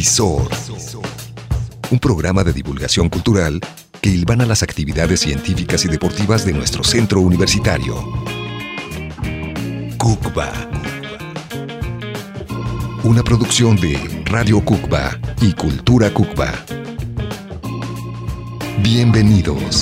Visor, un programa de divulgación cultural que hilvana las actividades científicas y deportivas de nuestro centro universitario. Cucba, una producción de Radio Cucba y Cultura Cucba. Bienvenidos.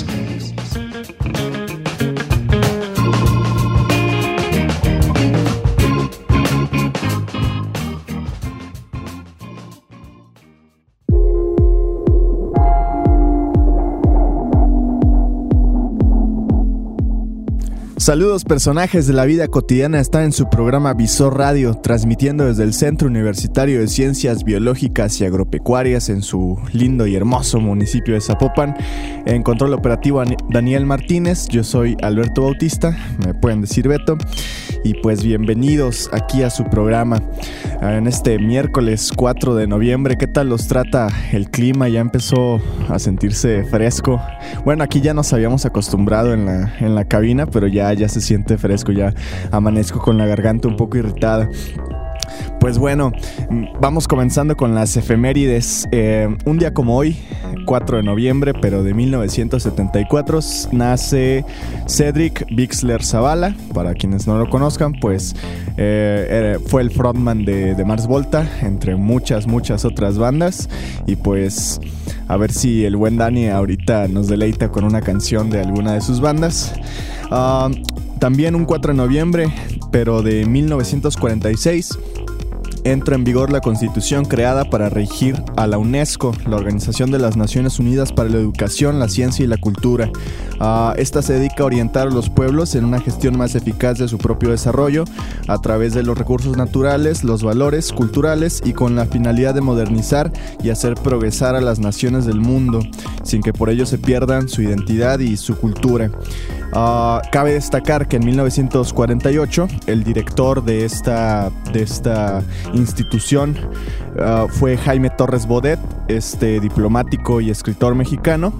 Saludos, personajes de la vida cotidiana. Están en su programa Visor Radio, transmitiendo desde el Centro Universitario de Ciencias Biológicas y Agropecuarias en su lindo y hermoso municipio de Zapopan. En control operativo Daniel Martínez, yo soy Alberto Bautista, me pueden decir Beto. Y pues bienvenidos aquí a su programa en este miércoles 4 de noviembre. ¿Qué tal los trata el clima? Ya empezó a sentirse fresco. Bueno, aquí ya nos habíamos acostumbrado en la cabina, pero ya se siente fresco, ya amanezco con la garganta un poco irritada. Pues bueno, vamos comenzando con las efemérides. Un día como hoy, 4 de noviembre, pero de 1974, nace Cedric Bixler Zavala. Para quienes no lo conozcan, pues fue el frontman de Mars Volta, entre muchas otras bandas. Y pues a ver si el buen Dani ahorita nos deleita con una canción de alguna de sus bandas. También un 4 de noviembre, pero de 1946, entra en vigor la Constitución creada para regir a la UNESCO, la Organización de las Naciones Unidas para la Educación, la Ciencia y la Cultura. Esta se dedica a orientar a los pueblos en una gestión más eficaz de su propio desarrollo a través de los recursos naturales, los valores culturales y con la finalidad de modernizar y hacer progresar a las naciones del mundo, sin que por ello se pierdan su identidad y su cultura. Cabe destacar que en 1948 el director de esta institución fue Jaime Torres Bodet, diplomático y escritor mexicano.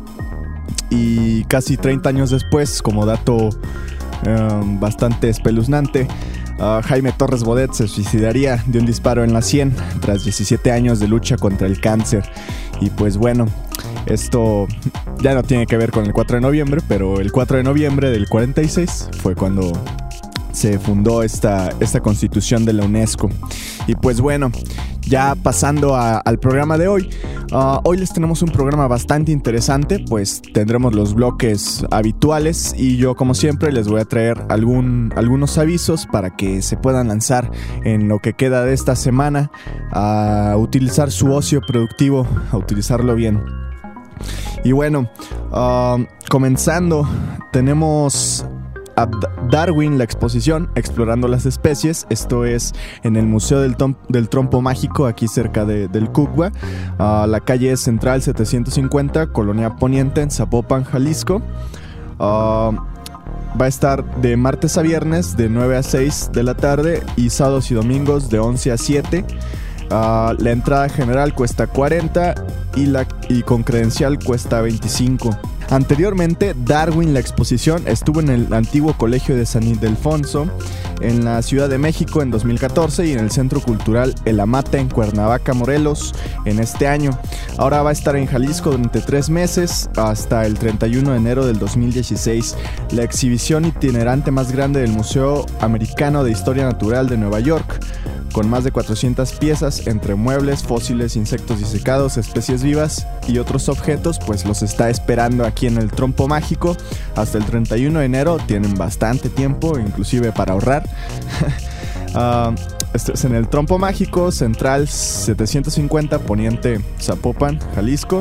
Y casi 30 años después, como dato bastante espeluznante, Jaime Torres Bodet se suicidaría de un disparo en la sien tras 17 años de lucha contra el cáncer. Y pues bueno, esto ya no tiene que ver con el 4 de noviembre, pero el 4 de noviembre del 46 fue cuando se fundó esta constitución de la UNESCO. Y pues bueno, ya pasando al programa de hoy, hoy les tenemos un programa bastante interesante, pues tendremos los bloques habituales y yo, como siempre, les voy a traer algunos avisos para que se puedan lanzar en lo que queda de esta semana a utilizar su ocio productivo, a utilizarlo bien. Y bueno, comenzando, tenemos a Darwin, la exposición Explorando las Especies. Esto es en el Museo del Trompo Mágico, aquí cerca del Cucba. La calle es Central 750, Colonia Poniente, en Zapopan, Jalisco. Va a estar de martes a viernes de 9 a 6 de la tarde y sábados y domingos de 11 a 7. La entrada general cuesta 40 y con credencial cuesta 25. Anteriormente, Darwin, la exposición, estuvo en el antiguo Colegio de San Ildefonso en la Ciudad de México en 2014 y en el Centro Cultural El Amate en Cuernavaca, Morelos, en este año. Ahora va a estar en Jalisco durante 3 meses hasta el 31 de enero del 2016. La exhibición itinerante más grande del Museo Americano de Historia Natural de Nueva York, con más de 400 piezas entre muebles, fósiles, insectos disecados, especies vivas y otros objetos, pues los está esperando aquí en el Trompo Mágico hasta el 31 de enero. Tienen bastante tiempo, inclusive para ahorrar. Esto es en el Trompo Mágico, Central 750, Poniente, Zapopan, Jalisco.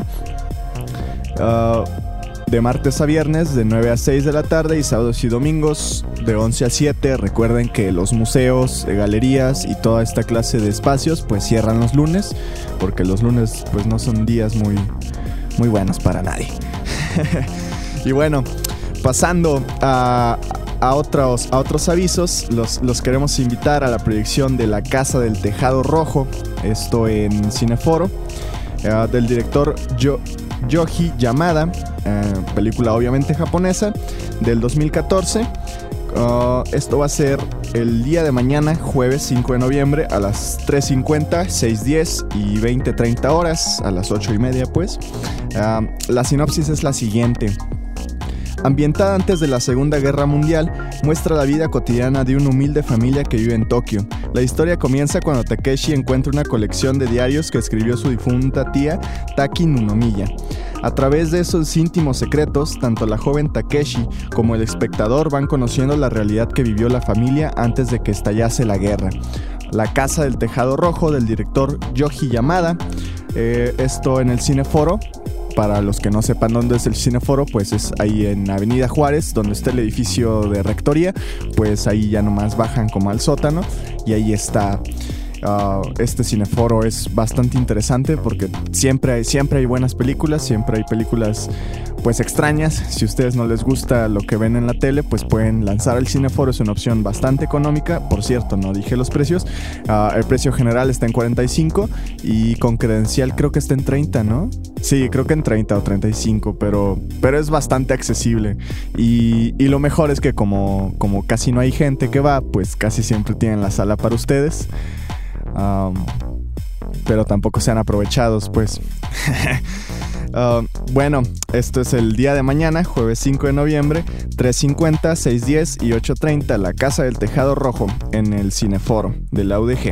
De martes a viernes de 9 a 6 de la tarde y sábados y domingos de 11 a 7. Recuerden que los museos, galerías y toda esta clase de espacios pues cierran los lunes, porque los lunes pues no son días muy buenos para nadie. Y bueno, pasando a otros avisos, los queremos invitar a la proyección de La Casa del Tejado Rojo, esto en Cineforo, del director Yoji Yamada, película obviamente japonesa, del 2014, Esto va a ser el día de mañana, jueves 5 de noviembre, a las 3:50, 6:10 y 20:30 horas, a las 8:30 pues. La sinopsis es la siguiente. Ambientada antes de la Segunda Guerra Mundial, muestra la vida cotidiana de una humilde familia que vive en Tokio. La historia comienza cuando Takeshi encuentra una colección de diarios que escribió su difunta tía Taki Nunomiya. A través de esos íntimos secretos, tanto la joven Takeshi como el espectador van conociendo la realidad que vivió la familia antes de que estallase la guerra. La Casa del Tejado Rojo, del director Yoji Yamada. Esto en el Cineforo. Para los que no sepan dónde es el Cineforo, pues es ahí en Avenida Juárez, donde está el edificio de rectoría. Pues ahí ya nomás bajan como al sótano y ahí está. Este Cineforo es bastante interesante porque siempre hay buenas películas, siempre hay películas pues extrañas. Si a ustedes no les gusta lo que ven en la tele, pues pueden lanzar al Cineforo, es una opción bastante económica. Por cierto, no dije los precios. El precio general está en 45 y con credencial creo que está en 30, ¿no? Sí, creo que en 30 o 35, pero es bastante accesible. Y lo mejor es que como casi no hay gente que va, pues casi siempre tienen la sala para ustedes. Pero tampoco sean aprovechados, pues. Bueno, esto es el día de mañana, jueves 5 de noviembre, 3:50, 6:10 y 8:30, La Casa del Tejado Rojo, en el Cineforo de la UDG.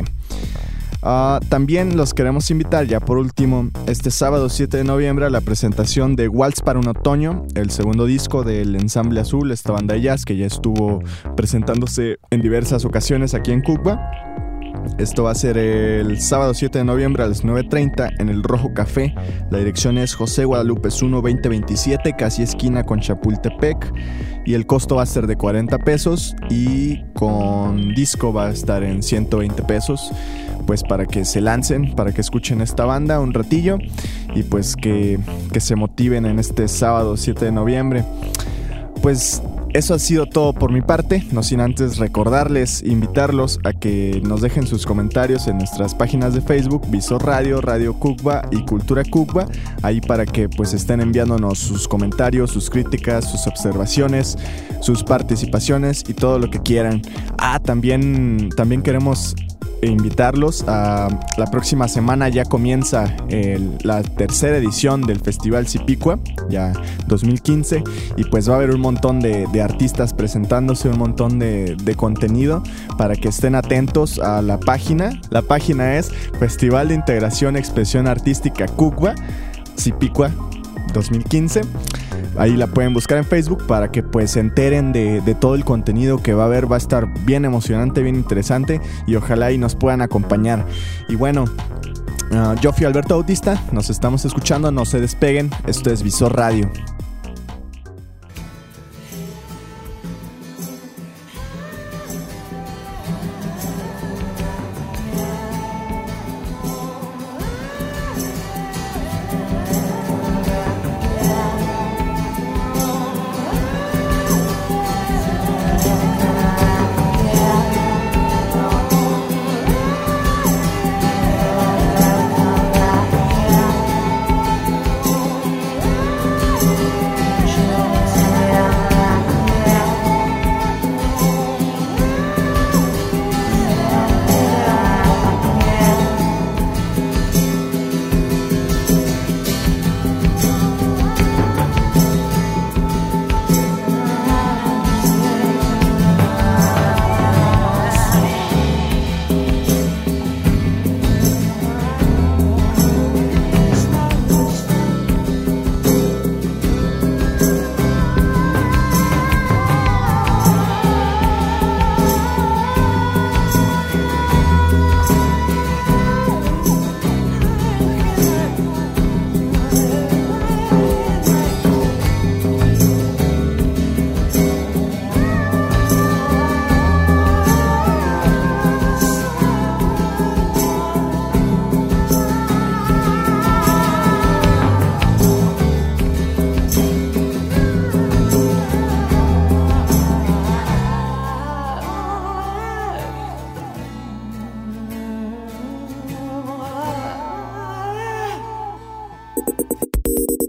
También los queremos invitar, ya por último, este sábado 7 de noviembre a la presentación de Waltz para un Otoño, el segundo disco del Ensamble Azul, esta banda de jazz que ya estuvo presentándose en diversas ocasiones aquí en Cuba. Esto va a ser el sábado 7 de noviembre a las 9:30 en el Rojo Café. La dirección es José Guadalupe 1 2027, casi esquina con Chapultepec. Y el costo va a ser de 40 pesos y con disco va a estar en 120 pesos. Pues para que se lancen, para que escuchen esta banda un ratillo y pues que se motiven en este sábado 7 de noviembre. Pues eso ha sido todo por mi parte, no sin antes recordarles, invitarlos a que nos dejen sus comentarios en nuestras páginas de Facebook, Visor Radio, Radio Cucba y Cultura Cucba, ahí para que pues estén enviándonos sus comentarios, sus críticas, sus observaciones, sus participaciones y todo lo que quieran. También queremos invitarlos a la próxima semana. Ya comienza la tercera edición del Festival Cipicua, ya 2015, y pues va a haber un montón de artistas presentándose, un montón de contenido para que estén atentos a la página. La página es Festival de Integración Expresión Artística Cucba Cipicua 2015. Ahí la pueden buscar en Facebook para que pues se enteren de todo el contenido que va a haber. Va a estar bien emocionante, bien interesante y ojalá y nos puedan acompañar. Y bueno, yo fui Alberto Bautista, nos estamos escuchando, no se despeguen, esto es Visor Radio.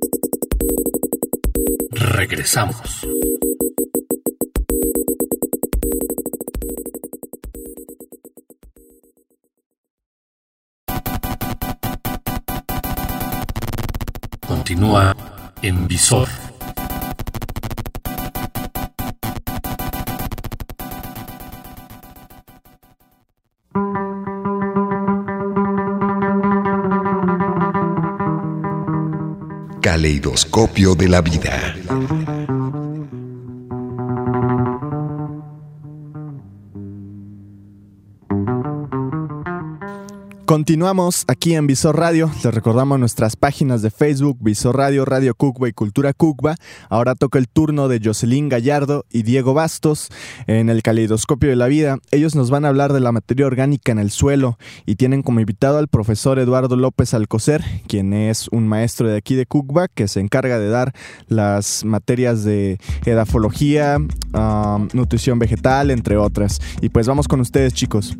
Regresamos. continúa en Visor. Caleidoscopio de la vida. Continuamos aquí en Visor Radio. Les recordamos nuestras páginas de Facebook, Visor Radio, Radio Cucba y Cultura Cucba. Ahora toca el turno de Jocelyn Gallardo y Diego Bastos en el Caleidoscopio de la Vida. Ellos nos van a hablar de la materia orgánica en el suelo y tienen como invitado al profesor Eduardo López Alcocer, quien es un maestro de aquí de Cucba que se encarga de dar las materias de edafología, nutrición vegetal, entre otras. Y pues vamos con ustedes, chicos.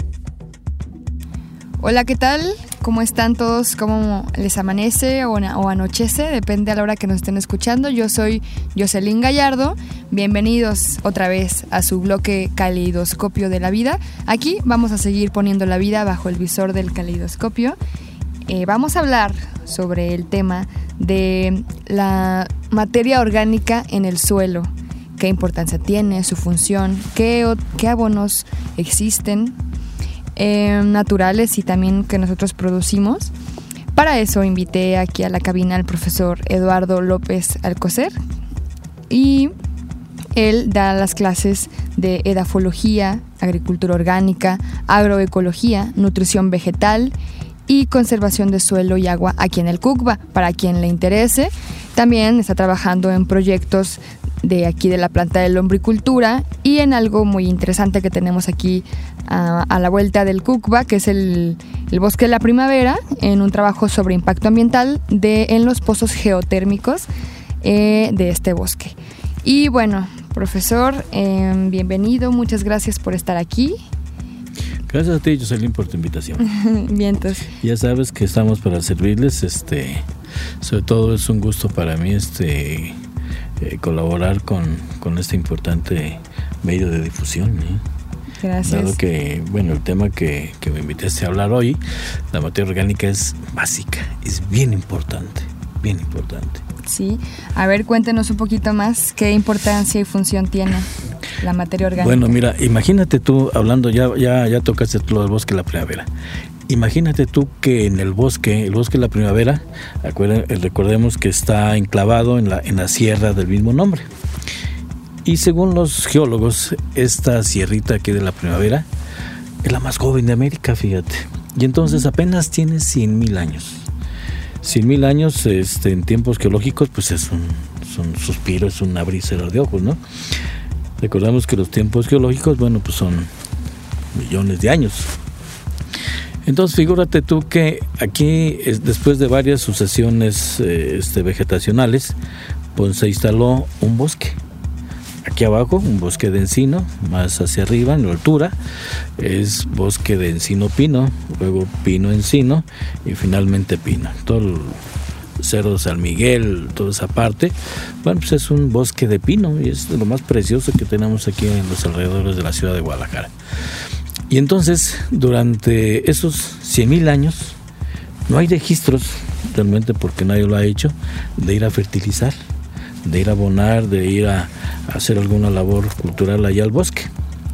Hola, ¿qué tal? ¿Cómo están todos? ¿Cómo les amanece o anochece? Depende a la hora que nos estén escuchando. Yo soy Jocelyn Gallardo. Bienvenidos otra vez a su bloque Caleidoscopio de la Vida. Aquí vamos a seguir poniendo la vida bajo el visor del caleidoscopio. Vamos a hablar sobre el tema de la materia orgánica en el suelo. ¿Qué importancia tiene? ¿Su función? ¿Qué abonos existen? Naturales y también que nosotros producimos. Para eso invité aquí a la cabina al profesor Eduardo López Alcocer y él da las clases de edafología, agricultura orgánica, agroecología, nutrición vegetal y conservación de suelo y agua aquí en el Cucba. Para quien le interese, también está trabajando en proyectos de aquí de la planta de lombricultura y en algo muy interesante que tenemos aquí a la vuelta del Cucba, que es el bosque de la primavera, en un trabajo sobre impacto ambiental en los pozos geotérmicos de este bosque. Y bueno, profesor, bienvenido, muchas gracias por estar aquí. Gracias a ti, Jocelyn, por tu invitación. Bien, entonces. Ya sabes que estamos para servirles, sobre todo es un gusto para mí colaborar con este importante medio de difusión. Gracias. Dado que, bueno, el tema que me invitaste a hablar hoy, la materia orgánica es básica, es bien importante, bien importante. Sí, a ver, cuéntenos un poquito más, ¿qué importancia y función tiene la materia orgánica? Bueno, mira, imagínate tú, hablando, ya tocaste lo del bosque de la primavera. Imagínate tú que en el bosque de la primavera, recordemos que está enclavado en la sierra del mismo nombre. Y según los geólogos, esta sierrita aquí de la primavera es la más joven de América, fíjate. Y entonces apenas tiene 100,000 años. 100,000 años en tiempos geológicos, pues es un suspiro, es un abrir y cerrar de ojos, ¿no? Recordemos que los tiempos geológicos, bueno, pues son millones de años. Entonces figúrate tú que aquí, después de varias sucesiones vegetacionales, pues se instaló un bosque. Aquí abajo, un bosque de encino, más hacia arriba, en la altura, es bosque de encino-pino, luego pino-encino y finalmente pino. Todo el Cerro San Miguel, toda esa parte, bueno, pues es un bosque de pino y es de lo más precioso que tenemos aquí en los alrededores de la ciudad de Guadalajara. Y entonces, durante esos 100,000 años, no hay registros, realmente porque nadie lo ha hecho, de ir a fertilizar, de ir a abonar, de ir a hacer alguna labor cultural allá al bosque.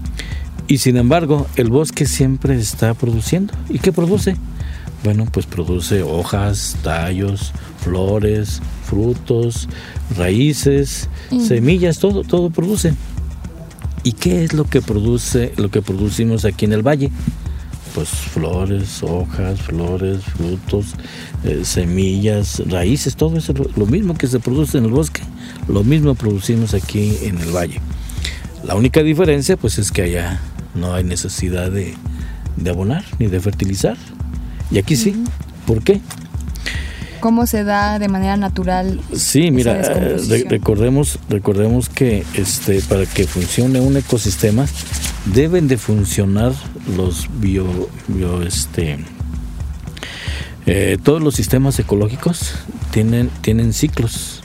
Y sin embargo, el bosque siempre está produciendo. ¿Y qué produce? Bueno, pues produce hojas, tallos, flores, frutos, raíces, semillas, todo produce. ¿Y qué es lo que producimos aquí en el valle? Pues flores, hojas, frutos, semillas, raíces, todo eso, lo mismo que se produce en el bosque, lo mismo producimos aquí en el valle. La única diferencia, pues, es que allá no hay necesidad de abonar ni de fertilizar. Y aquí sí. ¿Por qué? ¿Cómo se da de manera natural? Sí, mira, recordemos que para que funcione un ecosistema deben de funcionar los todos los sistemas ecológicos tienen ciclos.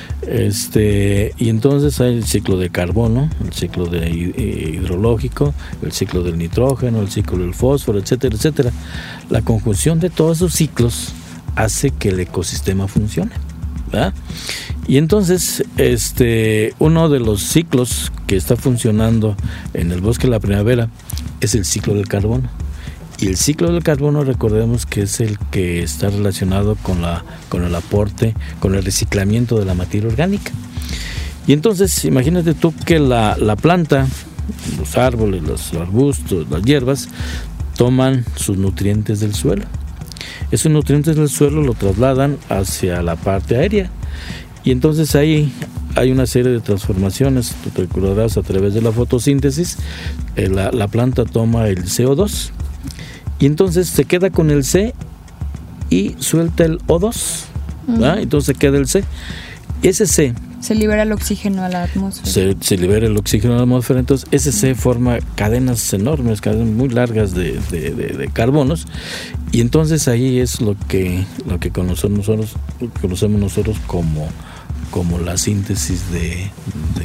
Y entonces hay el ciclo de carbono, el ciclo de hidrológico, el ciclo del nitrógeno, el ciclo del fósforo, etcétera, etcétera. La conjunción de todos esos ciclos hace que el ecosistema funcione. ¿verdad? Y entonces, uno de los ciclos que está funcionando en el bosque de la primavera es el ciclo del carbono. Y el ciclo del carbono, recordemos que es el que está relacionado con el aporte, con el reciclamiento de la materia orgánica. Y entonces, imagínate tú que la planta, los árboles, los arbustos, las hierbas, toman sus nutrientes del suelo. Esos nutrientes del suelo lo trasladan hacia la parte aérea. Y entonces ahí hay una serie de transformaciones. Tú te recordarás, a través de la fotosíntesis, la planta toma el CO2 y entonces se queda con el C y suelta el O2, ¿verdad? Entonces se queda el C. Ese C se libera el oxígeno a la atmósfera. Se libera el oxígeno a la atmósfera, entonces ese C forma cadenas enormes, cadenas muy largas de carbonos, y entonces ahí es lo que conocemos nosotros como la síntesis de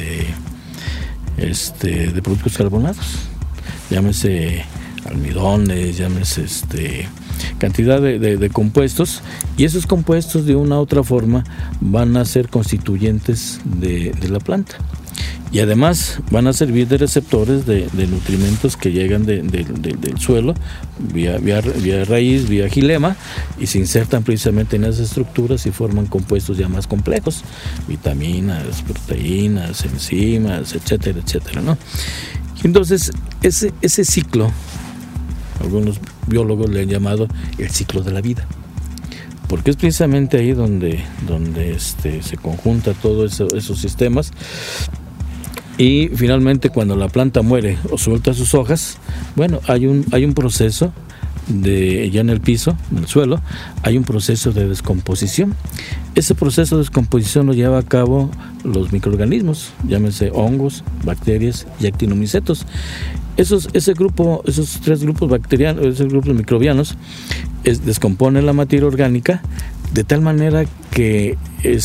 productos carbonados. Llámese almidones, llámese cantidad de compuestos, y esos compuestos de una u otra forma van a ser constituyentes de la planta, y además van a servir de receptores de nutrimentos que llegan del suelo vía raíz, vía xilema, y se insertan precisamente en esas estructuras y forman compuestos ya más complejos, vitaminas, proteínas, enzimas, etcétera, etcétera, ¿no? Entonces ese ciclo, algunos biólogos le han llamado el ciclo de la vida, porque es precisamente ahí donde se conjunta todos esos sistemas, y finalmente cuando la planta muere o suelta sus hojas, bueno, hay un proceso ya en el piso, en el suelo, hay un proceso de descomposición. Ese proceso de descomposición lo lleva a cabo los microorganismos, llámense hongos, bacterias y actinomicetos. Esos tres grupos bacterianos, esos grupos microbianos, descomponen la materia orgánica de tal manera que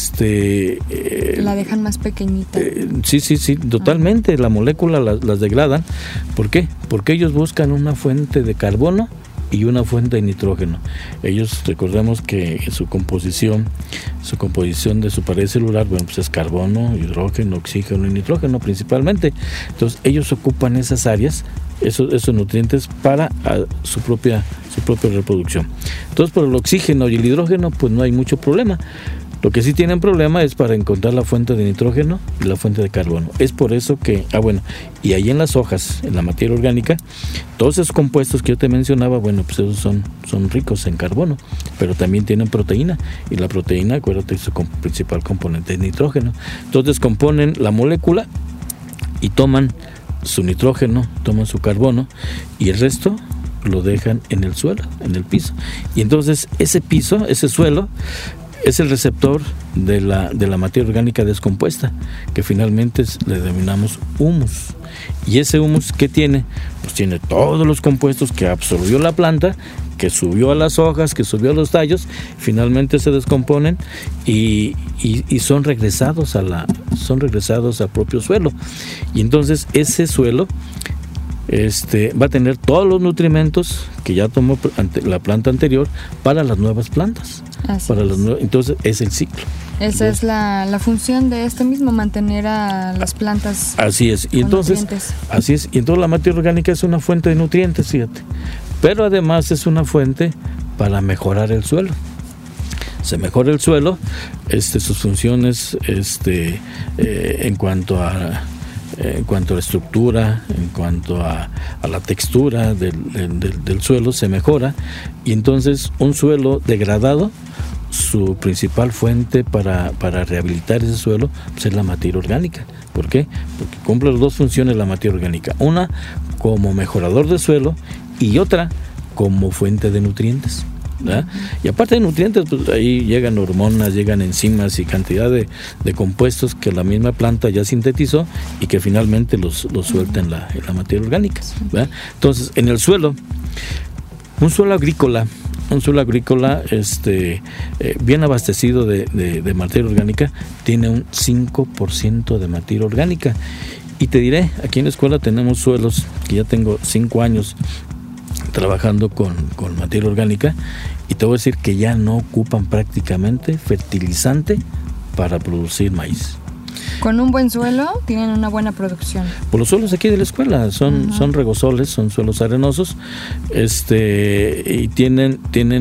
la dejan más pequeñita. Sí, totalmente. La molécula las degradan. ¿Por qué? Porque ellos buscan una fuente de carbono y una fuente de nitrógeno. Ellos, recordemos que su composición de su pared celular, bueno, pues es carbono, hidrógeno, oxígeno y nitrógeno principalmente. Entonces ellos ocupan esas áreas, esos nutrientes para su propia reproducción. Entonces, por el oxígeno y el hidrógeno, pues no hay mucho problema. Lo que sí tienen problema es para encontrar la fuente de nitrógeno y la fuente de carbono. Es por eso que, y ahí en las hojas, en la materia orgánica, todos esos compuestos que yo te mencionaba, bueno, pues esos son ricos en carbono, pero también tienen proteína, y la proteína, acuérdate, su principal componente es nitrógeno. Entonces componen la molécula y toman su nitrógeno, toman su carbono, y el resto lo dejan en el suelo, en el piso. Y entonces ese piso, ese suelo, es el receptor de la materia orgánica descompuesta, que finalmente le denominamos humus. Y ese humus, ¿qué tiene? Pues tiene todos los compuestos que absorbió la planta, que subió a las hojas, que subió a los tallos, finalmente se descomponen y son regresados al propio suelo. Y entonces ese suelo va a tener todos los nutrimentos que ya tomó la planta anterior para las nuevas plantas. Entonces es el ciclo. Esa es la función de esto mismo, mantener a las plantas. Así es. Y entonces nutrientes. Así es. Y entonces la materia orgánica es una fuente de nutrientes, fíjate. Pero además es una fuente para mejorar el suelo. Se mejora el suelo, sus funciones, en cuanto a la estructura, en cuanto a la textura del suelo, se mejora, y entonces un suelo degradado, su principal fuente para rehabilitar ese suelo, pues es la materia orgánica. ¿Por qué? Porque cumple las dos funciones la materia orgánica, una como mejorador del suelo y otra como fuente de nutrientes, ¿verdad? Y aparte de nutrientes, pues ahí llegan hormonas, llegan enzimas y cantidad de compuestos que la misma planta ya sintetizó y que finalmente los suelta en la materia orgánica, ¿verdad? Entonces, en el suelo, un suelo agrícola bien abastecido de materia orgánica tiene un 5% de materia orgánica. Y te diré, aquí en la escuela tenemos suelos que ya tengo 5 años trabajando con materia orgánica, y te voy a decir que ya no ocupan prácticamente fertilizante para producir maíz. Con un buen suelo tienen una buena producción. Por los suelos aquí de la escuela son regosoles, son suelos arenosos, y tienen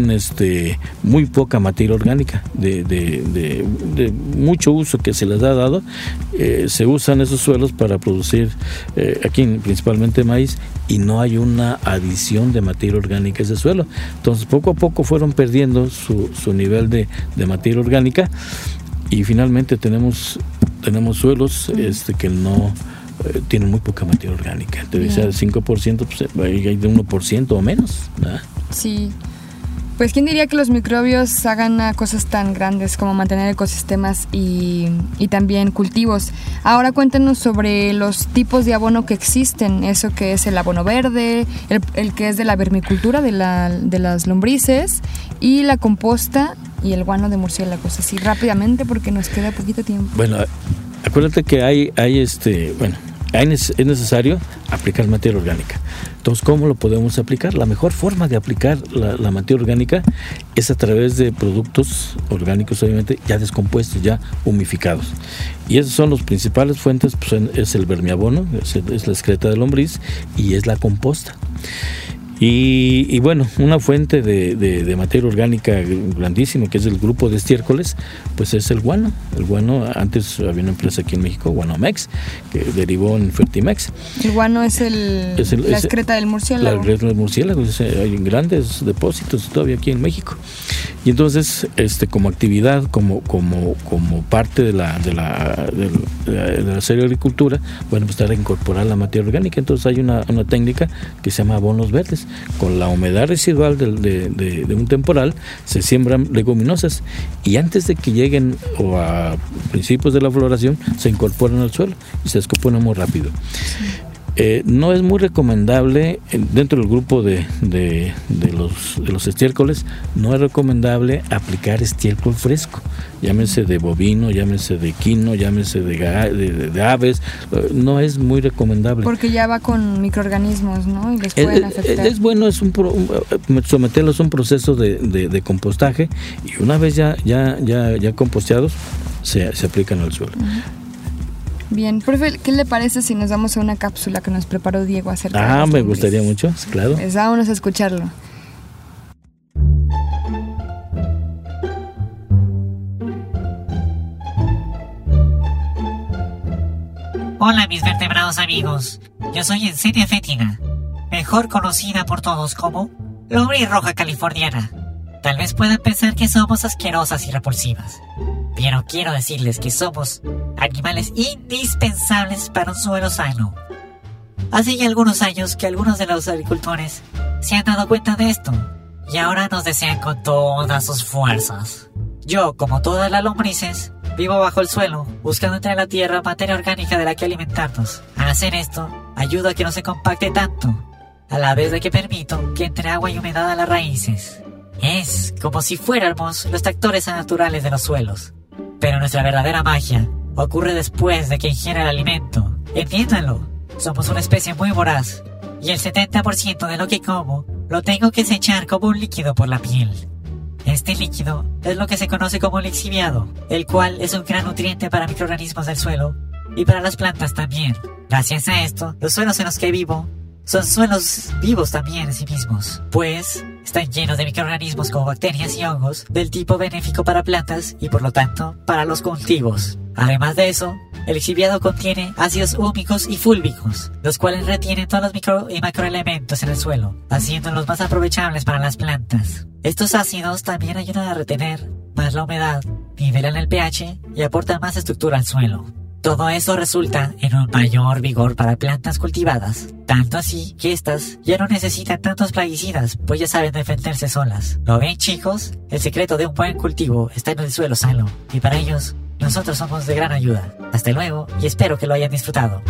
muy poca materia orgánica de mucho uso que se les ha dado. Se usan esos suelos para producir aquí principalmente maíz, y no hay una adición de materia orgánica a ese suelo. Entonces poco a poco fueron perdiendo su nivel de materia orgánica, y finalmente tenemos suelos que no tienen muy poca materia orgánica. Debe ser 5%, pues hay de 1% o menos, ¿verdad? Sí. Pues quién diría que los microbios hagan cosas tan grandes como mantener ecosistemas y también cultivos. Ahora cuéntenos sobre los tipos de abono que existen, eso que es el abono verde, el que es de la vermicultura, de las lombrices, y la composta y el guano de murciélagos, así rápidamente porque nos queda poquito tiempo. Bueno, acuérdate que es necesario aplicar materia orgánica. Entonces, ¿cómo lo podemos aplicar? La mejor forma de aplicar la materia orgánica es a través de productos orgánicos, obviamente, ya descompuestos, ya humificados. Y esas son las principales fuentes, pues, es el vermiabono, es la excreta de lombriz, y es la composta. Y bueno, una fuente de materia orgánica grandísima, que es el grupo de estiércoles, pues es el guano. El guano, antes había una empresa aquí en México, Guanomex, que derivó en Fertimex. El guano es la excreta del murciélago. La excreta del murciélago, hay grandes depósitos todavía aquí en México. Y entonces, como actividad, como parte de la serie de agricultura, bueno, pues está incorporar la materia orgánica. Entonces hay una técnica que se llama abonos verdes. Con la humedad residual de un temporal se siembran leguminosas, y antes de que lleguen o a principios de la floración se incorporan al suelo y se descomponen muy rápido. No es muy recomendable dentro del grupo de los estiércoles, no es recomendable aplicar estiércol fresco, llámese de bovino, llámese de equino, llámese de aves. No es muy recomendable porque ya va con microorganismos, ¿no? Y les pueden afectar. Es bueno, someterlos a un proceso de compostaje, y una vez ya composteados se aplican al suelo. Bien, profe, ¿qué le parece si nos vamos a una cápsula que nos preparó Diego acerca de me gustaría mucho, claro. Pues vámonos a escucharlo. Hola mis vertebrados amigos, yo soy Ensenia fétida, mejor conocida por todos como lombriz roja californiana. Tal vez puedan pensar que somos asquerosas y repulsivas, pero quiero decirles que somos animales indispensables para un suelo sano. Hace ya algunos años que algunos de los agricultores se han dado cuenta de esto, y ahora nos desean con todas sus fuerzas. Yo, como todas las lombrices, vivo bajo el suelo, buscando entre la tierra materia orgánica de la que alimentarnos. Al hacer esto, ayudo a que no se compacte tanto, a la vez de que permito que entre agua y humedad a las raíces. Es como si fuéramos los tractores naturales de los suelos. Pero nuestra verdadera magia ocurre después de que ingiera el alimento. Entiéndanlo, somos una especie muy voraz, y el 70% de lo que como lo tengo que desechar como un líquido por la piel. Este líquido es lo que se conoce como lixiviado, el cual es un gran nutriente para microorganismos del suelo y para las plantas también. Gracias a esto, los suelos en los que vivo son suelos vivos también en sí mismos, pues están llenos de microorganismos como bacterias y hongos del tipo benéfico para plantas y por lo tanto para los cultivos. Además de eso, el lixiviado contiene ácidos húmicos y fúlbicos, los cuales retienen todos los micro y macroelementos en el suelo, haciéndolos más aprovechables para las plantas. Estos ácidos también ayudan a retener más la humedad, nivelan el pH y aportan más estructura al suelo. Todo eso resulta en un mayor vigor para plantas cultivadas, tanto así que estas ya no necesitan tantos plaguicidas, pues ya saben defenderse solas. ¿Lo ven, chicos? El secreto de un buen cultivo está en el suelo sano, y para ellos, nosotros somos de gran ayuda. Hasta luego, y espero que lo hayan disfrutado.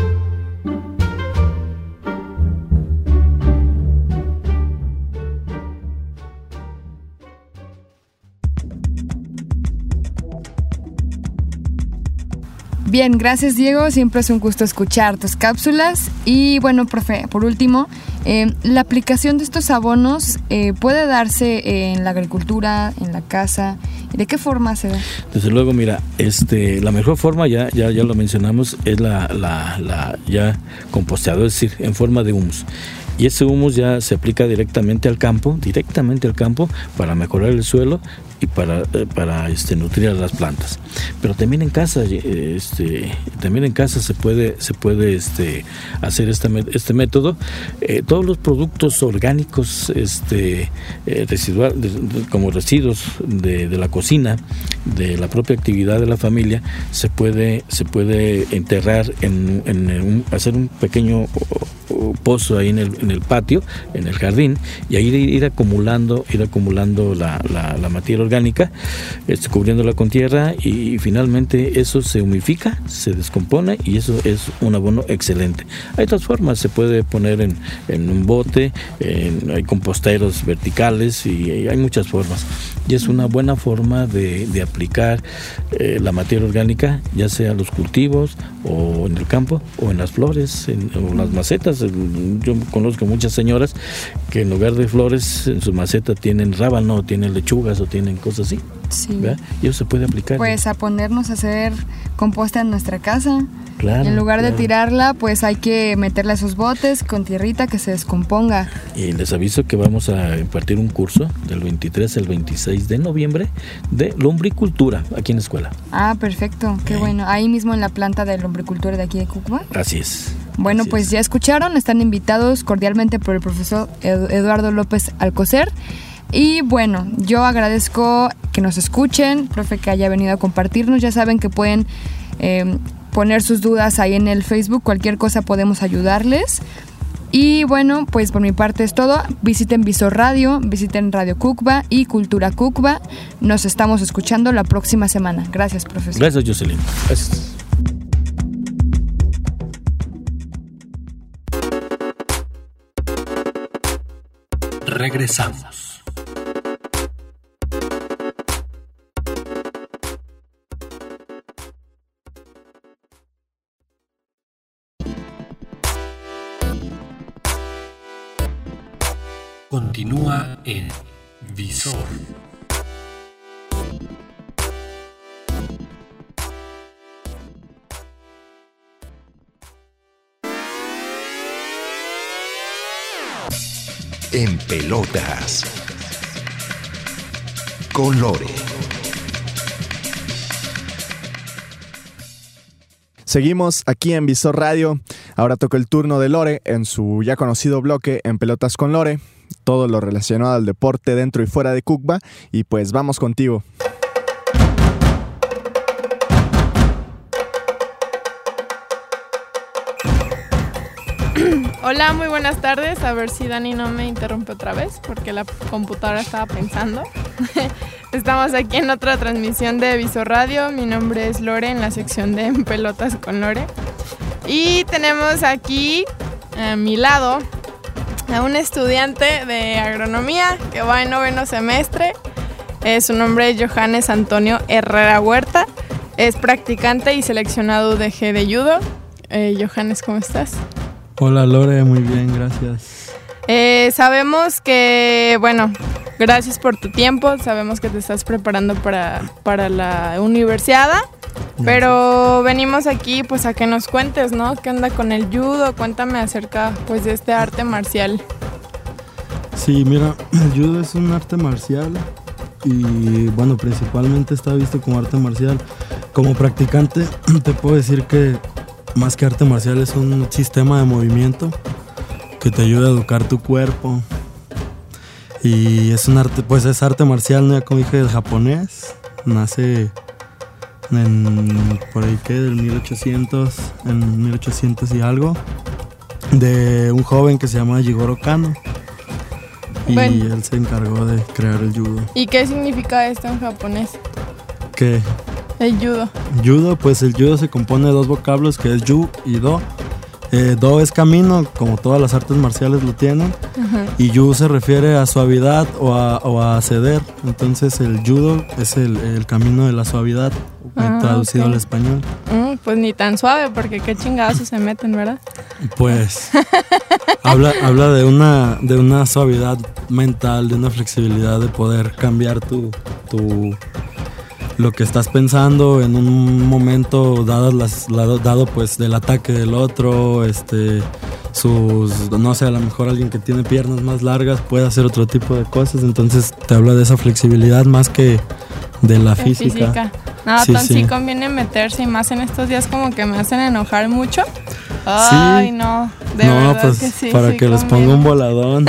Bien, gracias Diego, siempre es un gusto escuchar tus cápsulas. Y bueno, profe, por último, la aplicación de estos abonos puede darse en la agricultura, en la casa. ¿De qué forma se da? Desde luego, mira, la mejor forma, ya lo mencionamos, es la ya composteado, es decir, en forma de humus. Y ese humus ya se aplica directamente al campo para mejorar el suelo y para nutrir a las plantas. Pero también en casa, se puede hacer este método. Todos los productos orgánicos como residuos de la cocina, de la propia actividad de la familia, se puede enterrar hacer un pequeño pozo ahí en el patio, en el jardín, y ahí ir acumulando la materia orgánica, cubriéndola con tierra, y finalmente eso se humifica, se descompone, y eso es un abono excelente. Hay otras formas, se puede poner en un bote, hay composteros verticales, y hay muchas formas, y es una buena forma de aplicar la materia orgánica, ya sea a los cultivos, o en el campo, o en las flores, o las macetas. Yo conozco muchas señoras que en lugar de flores en su maceta tienen rábano, tienen lechugas o tienen cosas así. Sí. ¿Verdad? Y eso se puede aplicar. Pues a ponernos a hacer composta en nuestra casa. Claro, y en lugar de tirarla, pues hay que meterla a esos botes con tierrita que se descomponga. Y les aviso que vamos a impartir un curso del 23 al 26 de noviembre de lombricultura aquí en la escuela. Ah, perfecto, qué bueno. Ahí mismo en la planta de lombricultura de aquí de Cucba. Así es. Bueno, pues ya escucharon, están invitados cordialmente por el profesor Eduardo López Alcocer. Y bueno, yo agradezco que nos escuchen, profe, que haya venido a compartirnos. Ya saben que pueden poner sus dudas ahí en el Facebook, cualquier cosa podemos ayudarles. Y bueno, pues por mi parte es todo. Visiten Visor Radio, visiten Radio Cucba y Cultura Cucba. Nos estamos escuchando la próxima semana. Gracias, profesor. Gracias, Jocelyn. Gracias. Regresamos. Continúa en Visor. En pelotas. Con Lore. Seguimos aquí en Visor Radio. Ahora toca el turno de Lore en su ya conocido bloque En Pelotas con Lore. Todo lo relacionado al deporte dentro y fuera de Cucba. Y pues vamos contigo. Hola, muy buenas tardes. A ver si Dani no me interrumpe otra vez porque la computadora estaba pensando. Estamos aquí en otra transmisión de Visor Radio. Mi nombre es Lore en la sección de En Pelotas con Lore. Y tenemos aquí a mi lado a un estudiante de agronomía que va en 9º semestre. Su nombre es Johannes Antonio Herrera Huerta. Es practicante y seleccionado de G de judo. Johannes, ¿cómo estás? Hola Lore, muy bien, gracias. Sabemos que, bueno, gracias por tu tiempo. Sabemos que te estás preparando para la universiada. Pero venimos aquí pues a que nos cuentes, ¿no? ¿Qué onda con el judo? Cuéntame acerca pues de este arte marcial. Sí, mira, el judo es un arte marcial y bueno, principalmente está visto como arte marcial. Como practicante te puedo decir que más que arte marcial es un sistema de movimiento que te ayuda a educar tu cuerpo. Y es un arte, pues es arte marcial, ¿no? Ya como dije, el japonés nace por ahí que del 1800 y algo, de un joven que se llama Jigoro Kano. Y bueno, él se encargó de crear el judo. ¿Y qué significa esto en japonés? ¿Qué? El judo. Judo, pues el judo se compone de dos vocablos que es yu y do. Do es camino, como todas las artes marciales lo tienen. Uh-huh. Y yu se refiere a suavidad o a ceder. Entonces el judo es el camino de la suavidad, traducido al español. Pues ni tan suave, porque qué chingadazos se meten, ¿verdad? Pues habla de una suavidad mental, de una flexibilidad de poder cambiar lo que estás pensando en un momento dado pues del ataque del otro, no sé, a lo mejor alguien que tiene piernas más largas puede hacer otro tipo de cosas, entonces te habla de esa flexibilidad más que de la física. No, sí conviene meterse, y más en estos días como que me hacen enojar mucho. Ay, sí. no, de verdad pues, que sí. Para que les ponga un voladón.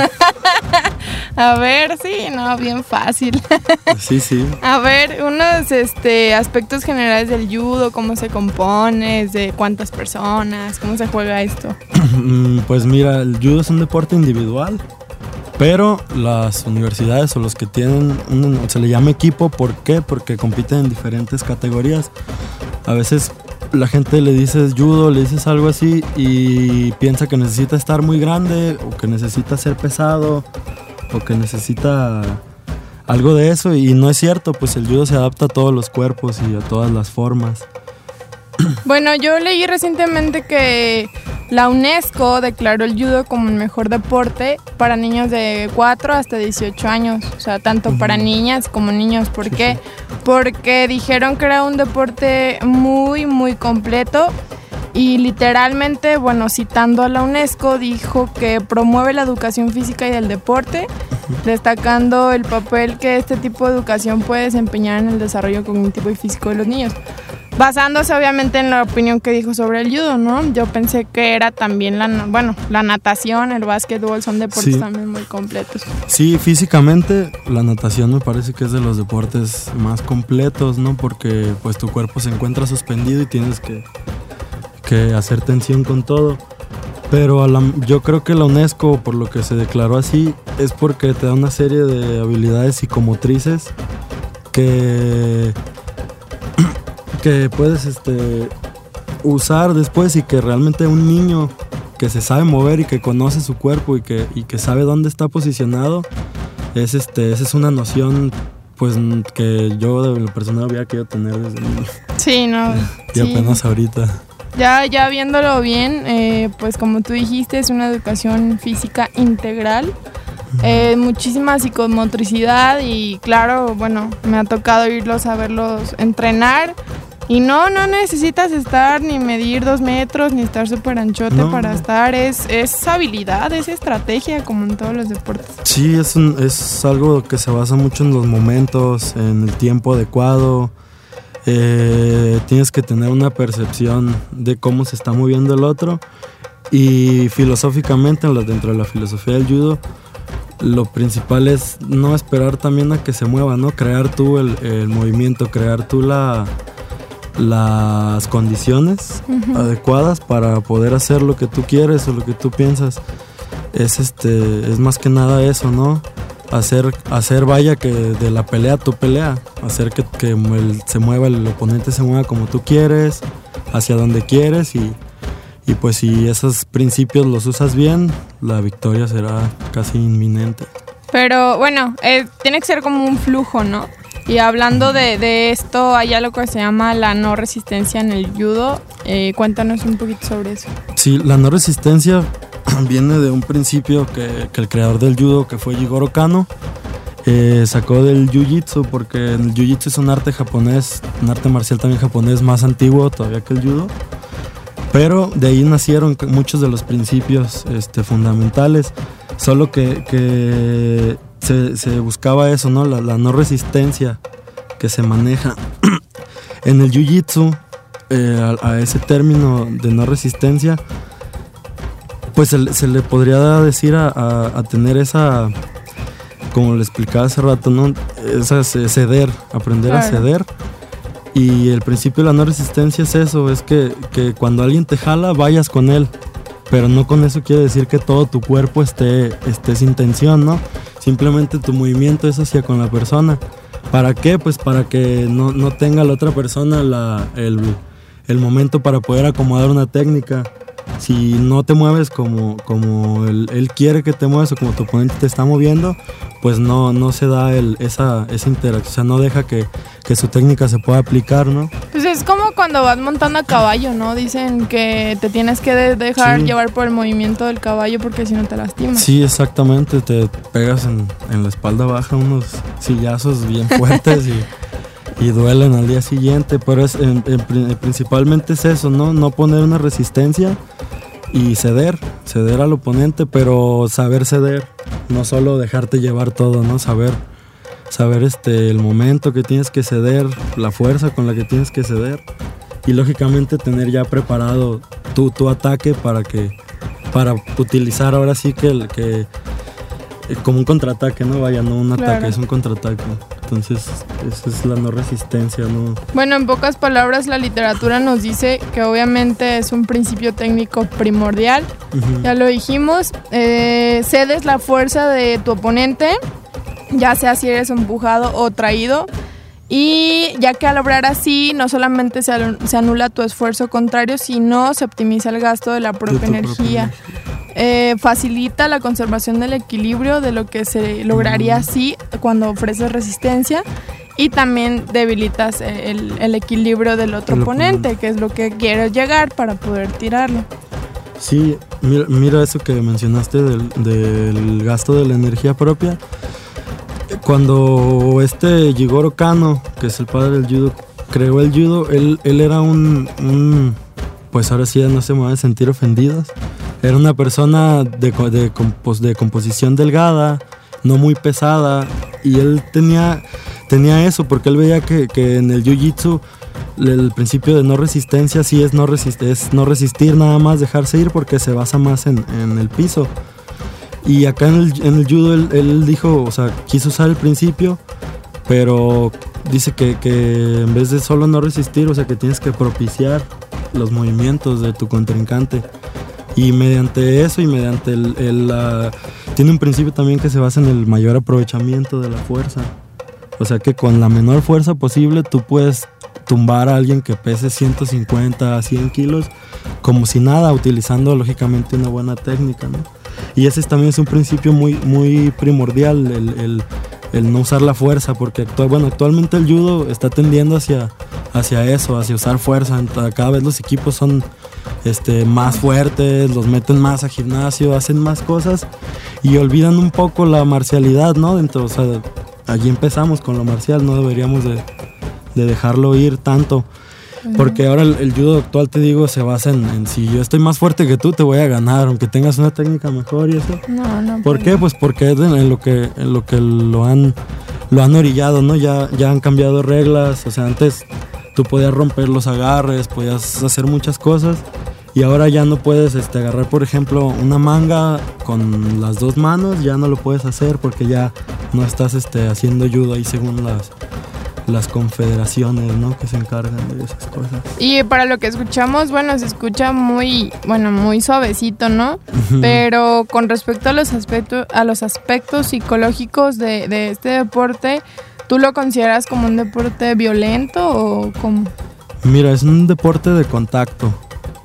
A ver, sí, no, bien fácil. Sí. A ver, unos aspectos generales del judo, cómo se compone, de cuántas personas, cómo se juega esto. Pues mira, el judo es un deporte individual, pero las universidades o los que tienen, se le llama equipo, ¿por qué? Porque compiten en diferentes categorías. A veces la gente le dices judo, le dices algo así y piensa que necesita estar muy grande o que necesita ser pesado o que necesita algo de eso, y no es cierto, pues el judo se adapta a todos los cuerpos y a todas las formas. Bueno, yo leí recientemente que la UNESCO declaró el judo como el mejor deporte para niños de 4 hasta 18 años, o sea, tanto para niñas como niños. ¿Por qué? Porque dijeron que era un deporte muy, muy completo. Y literalmente, bueno, citando a la UNESCO, dijo que promueve la educación física y del deporte, destacando el papel que este tipo de educación puede desempeñar en el desarrollo cognitivo y físico de los niños. Basándose obviamente en la opinión que dijo sobre el judo, ¿no? Yo pensé que era también la natación, el básquetbol, son deportes también muy completos. Sí, físicamente la natación me parece que es de los deportes más completos, ¿no? Porque pues tu cuerpo se encuentra suspendido y tienes que hacer tensión con todo, pero yo creo que la UNESCO, por lo que se declaró así, es porque te da una serie de habilidades psicomotrices que puedes usar después, y que realmente un niño que se sabe mover y que conoce su cuerpo y que sabe dónde está posicionado, esa es una noción pues que yo de lo personal hubiera querido tener desde niño. Sí, no. Y apenas ahorita. Ya viéndolo bien, pues como tú dijiste, es una educación física integral, muchísima psicomotricidad, y claro, bueno, me ha tocado irlos a verlos entrenar, y no necesitas estar ni medir 2 metros ni estar súper anchote para estar, es habilidad, es estrategia, como en todos los deportes. Sí, es algo que se basa mucho en los momentos, en el tiempo adecuado. Tienes que tener una percepción de cómo se está moviendo el otro, y filosóficamente dentro de la filosofía del judo lo principal es no esperar también a que se mueva, ¿no? Crear tú el movimiento, crear tú las condiciones adecuadas para poder hacer lo que tú quieres o lo que tú piensas. Es más que nada eso, ¿no? Hacer vaya que de la pelea tu pelea, hacer que el oponente se mueva como tú quieres, hacia donde quieres, y pues si esos principios los usas bien, la victoria será casi inminente. Pero bueno, tiene que ser como un flujo, ¿no? Y hablando de esto, hay algo que se llama la no resistencia en el judo. Cuéntanos un poquito sobre eso. Sí, la no resistencia viene de un principio que el creador del judo, que fue Jigoro Kano, sacó del jiu-jitsu, porque el jiu-jitsu es un arte japonés, un arte marcial también japonés más antiguo todavía que el judo, pero de ahí nacieron muchos de los principios fundamentales, solo que se buscaba eso, ¿no? La no resistencia que se maneja en el jiu-jitsu, a ese término de no resistencia, pues se le podría decir a tener esa, como le explicaba hace rato, ¿no? Esa ceder, aprender a ceder. Y el principio de la no resistencia es eso, es que cuando alguien te jala, vayas con él. Pero no con eso quiere decir que todo tu cuerpo esté sin tensión, ¿no? Simplemente tu movimiento es hacia con la persona. ¿Para qué? Pues para que no tenga la otra persona el momento para poder acomodar una técnica. Si no te mueves como él quiere que te muevas o como tu oponente te está moviendo, pues no se da esa interacción, o sea, no deja que su técnica se pueda aplicar, ¿no? Pues es como cuando vas montando a caballo, ¿no? Dicen que te tienes que dejar llevar por el movimiento del caballo porque si no te lastimas. Sí, exactamente, te pegas en la espalda baja unos sillazos bien fuertes y duelen al día siguiente, pero principalmente es eso, ¿no? No poner una resistencia y ceder al oponente, pero saber ceder, no solo dejarte llevar todo, ¿no? Saber el momento que tienes que ceder, la fuerza con la que tienes que ceder y lógicamente tener ya preparado tu ataque para utilizar ahora sí que como un contraataque, ¿no? Vaya, no un ataque, es un contraataque. Entonces, esa es la no resistencia, ¿no? Bueno, en pocas palabras, la literatura nos dice que obviamente es un principio técnico primordial. Uh-huh. Ya lo dijimos. Cedes la fuerza de tu oponente, ya sea si eres empujado o traído. Y ya que al obrar así, no solamente se anula tu esfuerzo contrario, sino se optimiza el gasto de la propia energía. Facilita la conservación del equilibrio de lo que se lograría así cuando ofreces resistencia, y también debilitas el equilibrio del otro oponente, que es lo que quieres llegar para poder tirarlo. Sí, mira eso que mencionaste del gasto de la energía propia. Cuando Jigoro Kano, que es el padre del judo, creó el judo, él era pues ahora sí ya no se me van a sentir ofendidos. Era una persona de composición delgada, no muy pesada, y él tenía eso porque él veía que en el jiu-jitsu el principio de no resistencia sí es no resistir, nada más dejarse ir, porque se basa más en el piso. Y acá en el judo él dijo, o sea, quiso usar el principio, pero dice que en vez de solo no resistir, o sea, que tienes que propiciar los movimientos de tu contrincante. Y mediante eso y mediante tiene un principio también que se basa en el mayor aprovechamiento de la fuerza. O sea que con la menor fuerza posible tú puedes tumbar a alguien que pese 150 a 100 kilos como si nada, utilizando lógicamente una buena técnica, ¿no? Y ese también es un principio muy, muy primordial, el no usar la fuerza, porque actualmente el judo está tendiendo hacia eso, hacia usar fuerza. Cada vez los equipos son más fuertes, los meten más a gimnasio, hacen más cosas y olvidan un poco la marcialidad, ¿no? O sea, allí empezamos con lo marcial, no deberíamos de dejarlo ir tanto. Porque ahora el judo actual, te digo, se basa en si yo estoy más fuerte que tú, te voy a ganar, aunque tengas una técnica mejor y eso. No. ¿Por qué? Pues porque es en lo que lo han orillado, ¿no? Ya han cambiado reglas. O sea, antes tú podías romper los agarres, podías hacer muchas cosas, y ahora ya no puedes agarrar, por ejemplo, una manga con las dos manos, ya no lo puedes hacer porque ya no estás haciendo judo ahí según las confederaciones, ¿no? Que se encargan de esas cosas. Y para lo que escuchamos, se escucha muy suavecito, ¿no? Uh-huh. Pero con respecto a los aspectos psicológicos de este deporte, ¿tú lo consideras como un deporte violento o cómo? Mira, es un deporte de contacto.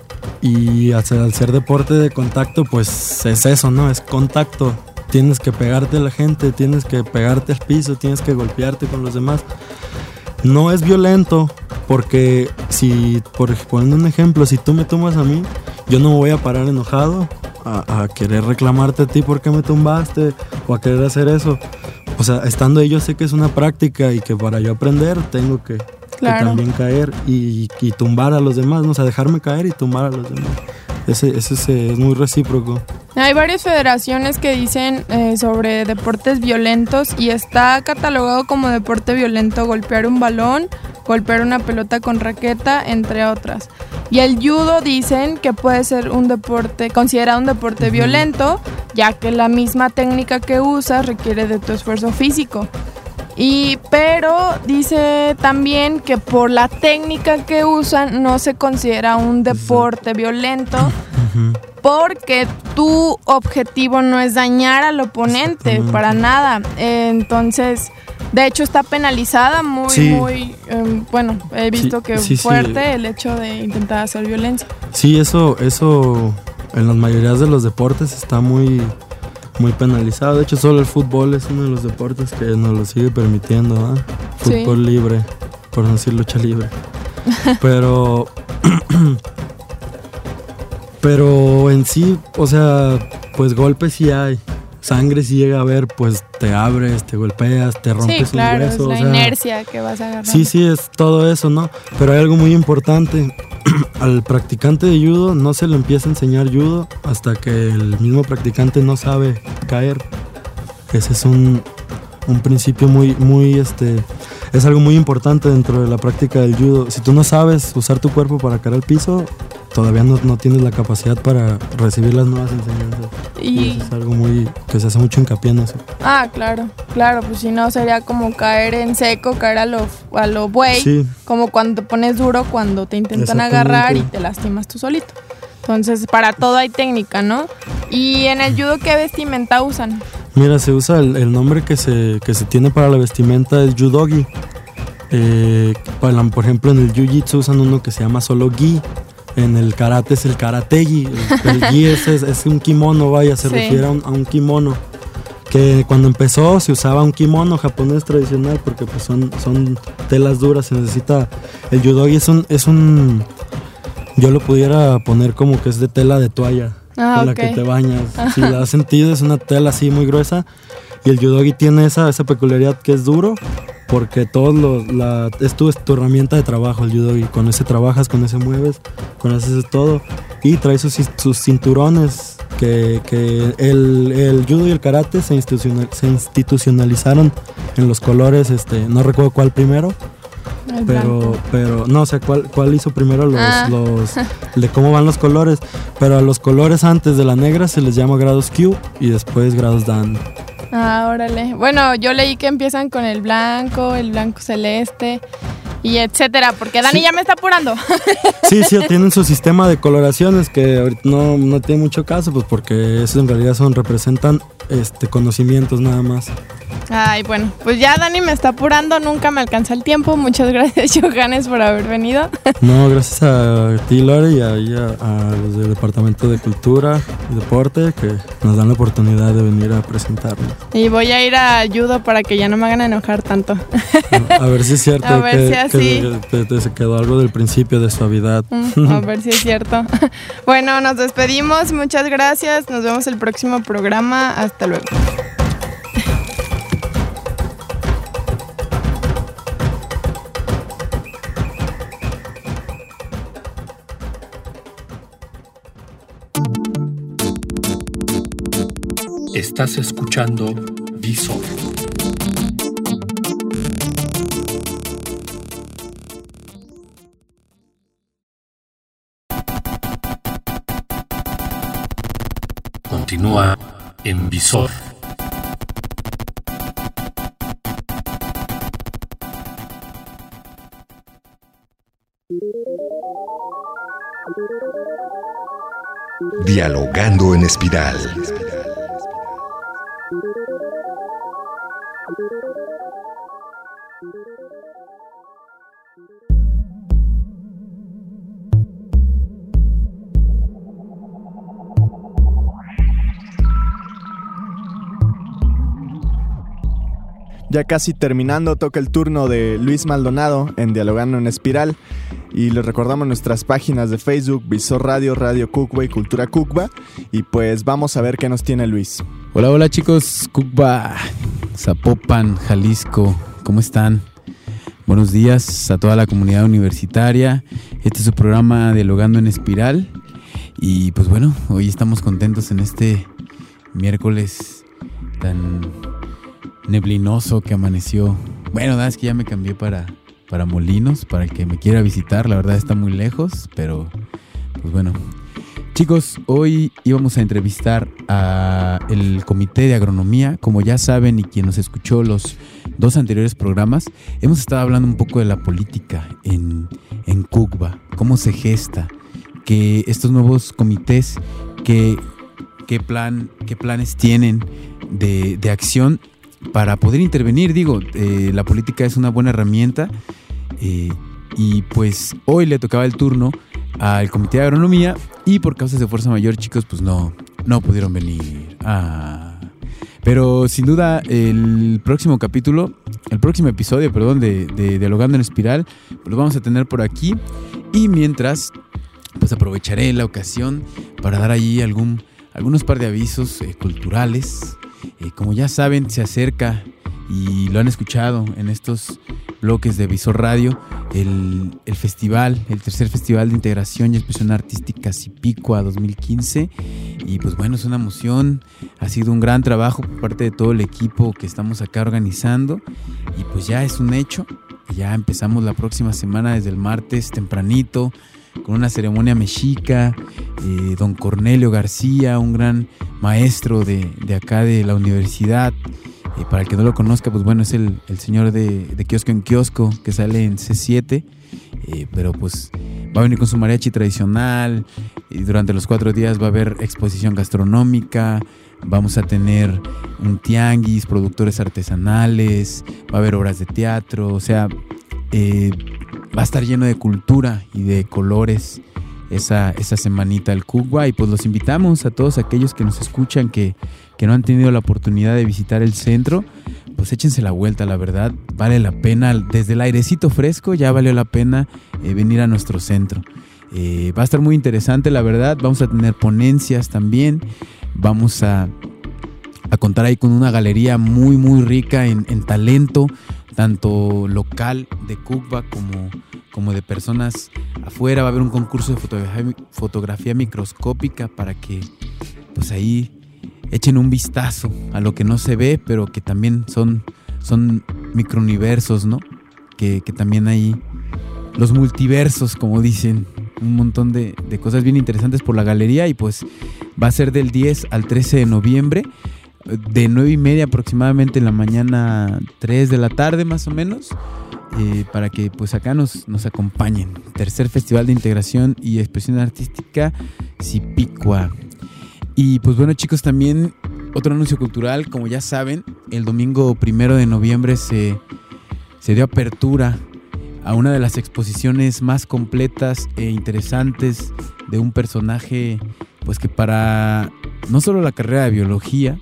Y al ser deporte de contacto, pues es eso, ¿no? Es contacto. Tienes que pegarte a la gente, tienes que pegarte al piso, tienes que golpearte con los demás. No es violento, porque por poner un ejemplo, si tú me tumbas a mí, yo no me voy a parar enojado a querer reclamarte a ti porque me tumbaste o a querer hacer eso. O sea, estando ahí yo sé que es una práctica y que para yo aprender tengo que también caer y tumbar a los demás, ¿no? O sea, dejarme caer y tumbar a los demás. Ese es muy recíproco. Hay varias federaciones que dicen sobre deportes violentos, y está catalogado como deporte violento golpear un balón, golpear una pelota con raqueta, entre otras. Y el judo dicen que puede ser considerado un deporte uh-huh. violento, ya que la misma técnica que usas requiere de tu esfuerzo físico. Pero dice también que por la técnica que usan no se considera un deporte violento, uh-huh. porque tu objetivo no es dañar al oponente para nada. Entonces De hecho está penalizada muy, bueno, he visto que fuerte el hecho de intentar hacer violencia. Sí, eso en las mayorías de los deportes está muy penalizado. De hecho, solo el fútbol es uno de los deportes que nos lo sigue permitiendo, ¿eh? Fútbol libre, por no decir lucha libre. Pero en sí, o sea, pues golpes sí hay. Sangre si llega a haber, pues te abres, te golpeas, te rompes un hueso. Es la inercia que vas a agarrar. Sí, es todo eso, ¿no? Pero hay algo muy importante. Al practicante de judo no se le empieza a enseñar judo hasta que el mismo practicante no sabe caer. Ese es un principio es algo muy importante dentro de la práctica del judo. Si tú no sabes usar tu cuerpo para caer al piso, todavía no tienes la capacidad para recibir las nuevas enseñanzas. Y eso es algo que se hace mucho hincapié en eso. Ah, claro, pues si no sería como caer en seco, caer a lo buey, como cuando te pones duro cuando te intentan agarrar y te lastimas tú solito. Entonces, para todo hay técnica, ¿no? Y en el judo, ¿qué vestimenta usan? Mira, se usa el nombre que se tiene para la vestimenta es judogi. Por ejemplo, en el jiu-jitsu usan uno que se llama solo gi. En el karate es el karategi. El gi es un kimono, se refiere a un kimono. Que cuando empezó se usaba un kimono japonés tradicional porque pues son telas duras, se necesita. El judogi es un yo lo pudiera poner como que es de tela de toalla. Con la que te bañas. Si le da sentido, es una tela así muy gruesa. Y el judogi tiene esa peculiaridad que es duro, porque es tu herramienta de trabajo el judogi. Con ese trabajas, con ese mueves, con ese haces todo. Y trae sus cinturones que el judo y el karate se institucionalizaron en los colores, no recuerdo cuál primero. Pero no, o sea, ¿cuál hizo primero los de cómo van los colores? Pero a los colores antes de la negra se les llama grados Q y después grados Dan. Ah, órale. Bueno, yo leí que empiezan con el blanco celeste y etcétera, porque Dani ya me está apurando. Sí, tienen su sistema de coloraciones que ahorita no tiene mucho caso, pues porque eso en realidad representan conocimientos nada más. Ay, bueno, pues ya Dani me está apurando, nunca me alcanza el tiempo. Muchas gracias, Johannes, por haber venido. No, gracias a ti, Lore, y a los del Departamento de Cultura y Deporte que nos dan la oportunidad de venir a presentarnos. Y voy a ir a judo para que ya no me hagan enojar tanto. A ver si es cierto. A ver si así. Que se quedó algo del principio de suavidad. A ver si es cierto. Bueno, nos despedimos, muchas gracias, nos vemos el próximo programa, hasta luego. Estás escuchando Visor. Continúa en Visor. Dialogando en espiral. Ya casi terminando, toca el turno de Luis Maldonado en Dialogando en Espiral. Y les recordamos nuestras páginas de Facebook, Visor Radio, Radio Cucba y Cultura Cucba. Y pues vamos a ver qué nos tiene Luis. Hola chicos, Cucba, Zapopan, Jalisco, ¿cómo están? Buenos días a toda la comunidad universitaria. Este es su programa Dialogando en Espiral. Y pues bueno, hoy estamos contentos en este miércoles tan neblinoso que amaneció. Bueno, es que ya me cambié para Molinos, para el que me quiera visitar. La verdad está muy lejos, pero pues bueno. Chicos, hoy íbamos a entrevistar a el Comité de Agronomía. Como ya saben, y quien nos escuchó los 2 anteriores programas, hemos estado hablando un poco de la política en Cucba, cómo se gesta, que estos nuevos comités, qué planes tienen de acción para poder intervenir. Digo, la política es una buena herramienta y pues hoy le tocaba el turno al Comité de Agronomía y por causas de fuerza mayor, chicos, pues no pudieron venir. Pero sin duda el próximo episodio, de Dialogando en Espiral, pues lo vamos a tener por aquí. Y mientras, pues aprovecharé la ocasión para dar ahí algunos par de avisos culturales. Como ya saben, se acerca, y lo han escuchado en estos bloques de Visor Radio, el festival, el tercer Festival de Integración y Expresión Artística Cipicua 2015. Y pues bueno, es una emoción, ha sido un gran trabajo por parte de todo el equipo que estamos acá organizando, y pues ya es un hecho. Ya empezamos la próxima semana desde el martes tempranito con una ceremonia mexica. Don Cornelio García, un gran maestro de acá de la universidad. Para el que no lo conozca, pues bueno, es el señor de Kiosco en Kiosco, que sale en C7, pero pues va a venir con su mariachi tradicional, y durante los 4 días va a haber exposición gastronómica, vamos a tener un tianguis, productores artesanales, va a haber obras de teatro, o sea, va a estar lleno de cultura y de colores esa semanita del Cucba. Y pues los invitamos a todos aquellos que nos escuchan que no han tenido la oportunidad de visitar el centro, pues échense la vuelta, la verdad, vale la pena. Desde el airecito fresco ya valió la pena venir a nuestro centro. Va a estar muy interesante, la verdad. Vamos a tener ponencias también, vamos a contar ahí con una galería muy muy rica en talento, tanto local de Cucba como de personas afuera. Va a haber un concurso de fotografía microscópica para que pues ahí echen un vistazo a lo que no se ve, pero que también son microuniversos, ¿no? Que también hay los multiversos, como dicen, un montón de cosas bien interesantes por la galería. Y pues va a ser del 10 al 13 de noviembre, de 9:30 aproximadamente en la mañana, 3 de la tarde más o menos, para que pues acá nos acompañen. Tercer Festival de Integración y Expresión Artística Cipicua. Y pues bueno, chicos, también otro anuncio cultural. Como ya saben, el domingo 1 de noviembre se dio apertura a una de las exposiciones más completas e interesantes de un personaje, pues que para no solo la carrera de biología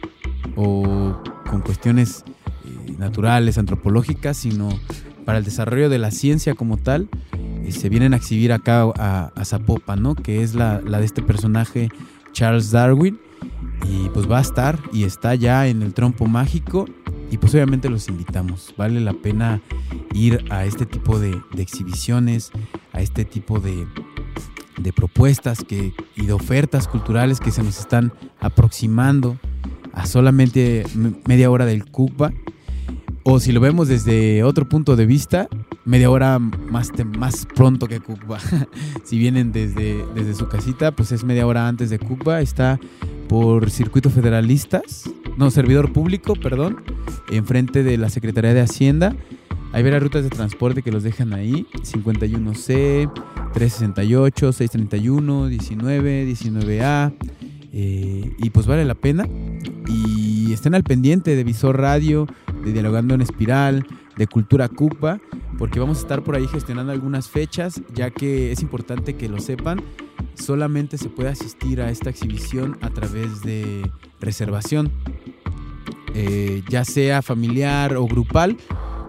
o con cuestiones naturales, antropológicas, sino para el desarrollo de la ciencia como tal, se vienen a exhibir acá a Zapopan, ¿no? Que es la de este personaje Charles Darwin. Y pues va a estar y está ya en el Trompo Mágico, y pues obviamente los invitamos. Vale la pena ir a este tipo de exhibiciones, a este tipo de propuestas y de ofertas culturales que se nos están aproximando a solamente media hora del Cucba. O si lo vemos desde otro punto de vista, media hora más pronto que Cucba. Si vienen desde su casita, pues es media hora antes de Cucba. Está por Servidor Público, enfrente de la Secretaría de Hacienda. Hay varias rutas de transporte que los dejan ahí: 51C, 368, 631, 19, 19A. Y pues vale la pena. Y estén al pendiente de Visor Radio, de Dialogando en Espiral, de Cultura Cucba, porque vamos a estar por ahí gestionando algunas fechas, ya que es importante que lo sepan. Solamente se puede asistir a esta exhibición a través de reservación, ya sea familiar o grupal.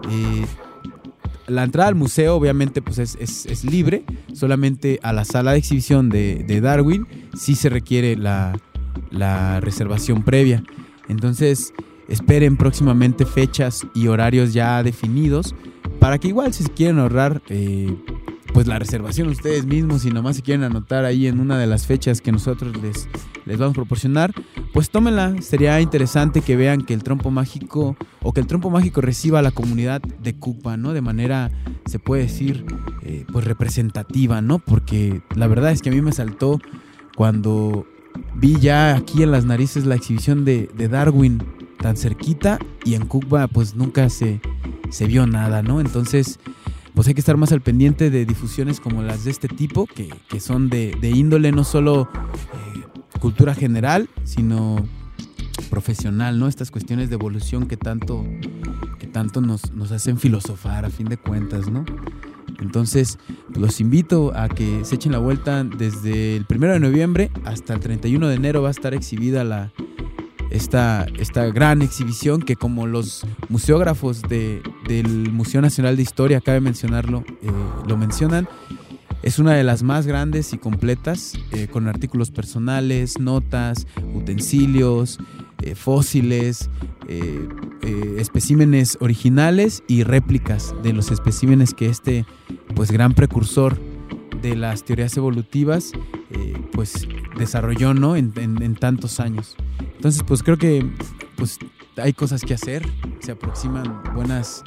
La entrada al museo obviamente pues es libre. Solamente a la sala de exhibición de Darwin sí se requiere la reservación previa. Entonces esperen próximamente fechas y horarios ya definidos, para que igual si se quieren ahorrar pues la reservación ustedes mismos, y nomás se quieren anotar ahí en una de las fechas que nosotros les vamos a proporcionar, pues tómenla. Sería interesante que vean que el Trompo Mágico reciba a la comunidad de Cucba, ¿no? De manera, se puede decir, pues representativa, ¿no? Porque la verdad es que a mí me saltó cuando vi ya aquí en las narices la exhibición de Darwin tan cerquita, y en Cucba pues nunca se vio nada, ¿no? Entonces pues hay que estar más al pendiente de difusiones como las de este tipo, que son de índole no solo cultura general, sino profesional, ¿no? Estas cuestiones de evolución que tanto nos hacen filosofar a fin de cuentas, ¿no? Entonces, pues los invito a que se echen la vuelta. Desde el 1 de noviembre hasta el 31 de enero va a estar exhibida esta gran exhibición que, como los museógrafos del Museo Nacional de Historia, cabe mencionarlo, lo mencionan, es una de las más grandes y completas, con artículos personales, notas, utensilios, fósiles, especímenes originales y réplicas de los especímenes que pues gran precursor de las teorías evolutivas pues desarrolló, ¿no? en tantos años. Entonces, pues creo que pues hay cosas que hacer, se aproximan buenas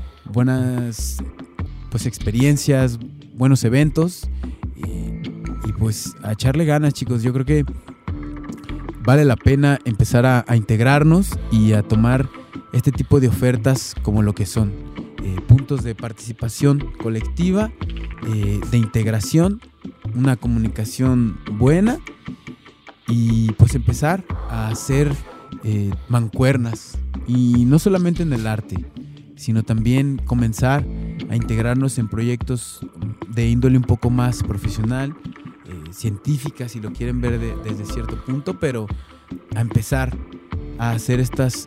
pues experiencias, buenos eventos y pues a echarle ganas, chicos. Yo creo que vale la pena empezar a integrarnos y a tomar este tipo de ofertas como lo que son puntos de participación colectiva, de integración, una comunicación buena y pues empezar a hacer mancuernas, y no solamente en el arte, sino también comenzar a integrarnos en proyectos de índole un poco más profesional, científica, si lo quieren ver desde cierto punto, pero a empezar a hacer estas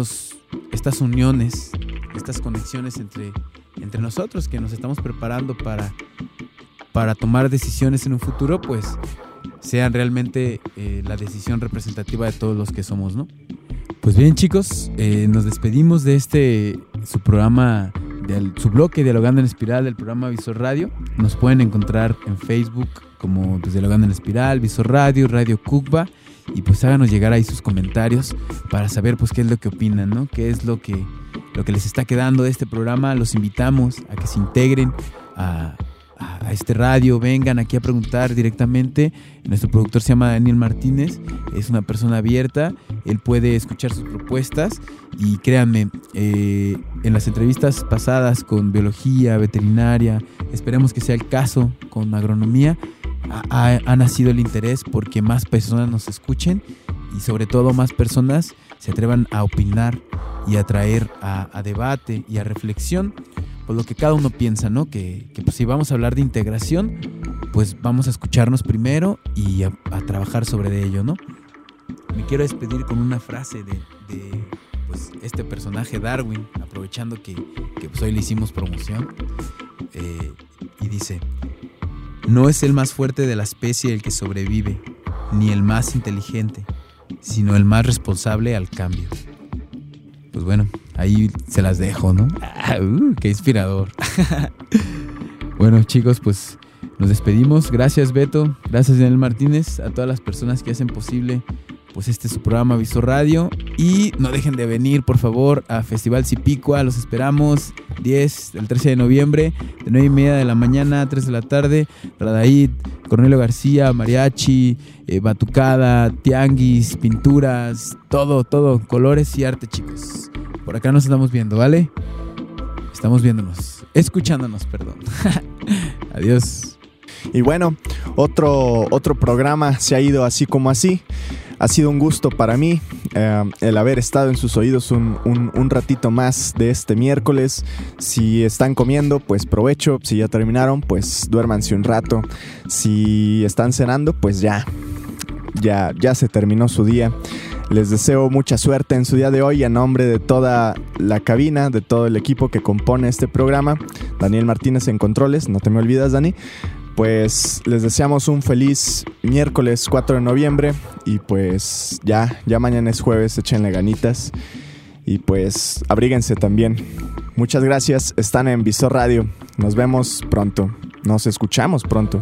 uniones, estas conexiones entre nosotros, que nos estamos preparando para tomar decisiones en un futuro, pues sean realmente la decisión representativa de todos los que somos, ¿no? Pues bien, chicos, nos despedimos de su programa, su bloque Dialogando en Espiral del programa Visor Radio. Nos pueden encontrar en Facebook como pues, Dialogando en Espiral, Visor Radio, Radio Cucba, y pues háganos llegar ahí sus comentarios para saber pues qué es lo que opinan, ¿no? Qué es lo que les está quedando de este programa. Los invitamos a que se integren a este radio, vengan aquí a preguntar directamente. Nuestro productor se llama Daniel Martínez, es una persona abierta, él puede escuchar sus propuestas y créanme, en las entrevistas pasadas con biología, veterinaria, esperemos que sea el caso con agronomía, ha nacido el interés porque más personas nos escuchen y sobre todo más personas se atrevan a opinar y a traer a debate y a reflexión pues lo que cada uno piensa, ¿no? Que pues si vamos a hablar de integración, pues vamos a escucharnos primero y a trabajar sobre ello, ¿no? Me quiero despedir con una frase de pues, este personaje Darwin, aprovechando que pues hoy le hicimos promoción, y dice: no es el más fuerte de la especie el que sobrevive, ni el más inteligente, sino el más responsable al cambio. Pues bueno, ahí se las dejo, ¿no? ¡Qué inspirador! Bueno, chicos, pues nos despedimos. Gracias, Beto. Gracias, Daniel Martínez. A todas las personas que hacen posible pues su programa Visor Radio. Y no dejen de venir, por favor, a Festival Cipicua. Los esperamos el 13 de noviembre, de 9:30 de la mañana a 3 de la tarde. Radaid, Cornelio García, mariachi, batucada, tianguis, pinturas, todo, colores y arte, chicos. Por acá nos estamos viendo, ¿vale? Escuchándonos, perdón. Adiós. Y bueno, otro programa se ha ido así como así. Ha sido un gusto para mí el haber estado en sus oídos un ratito más de este miércoles. Si están comiendo, pues provecho. Si ya terminaron, pues duérmanse un rato. Si están cenando, pues ya se terminó su día. Les deseo mucha suerte en su día de hoy a nombre de toda la cabina, de todo el equipo que compone este programa. Daniel Martínez en controles, no te me olvidas, Dani. Pues les deseamos un feliz miércoles 4 de noviembre y pues ya mañana es jueves, échenle ganitas y pues abríguense también. Muchas gracias, están en Visor Radio, nos vemos pronto, nos escuchamos pronto.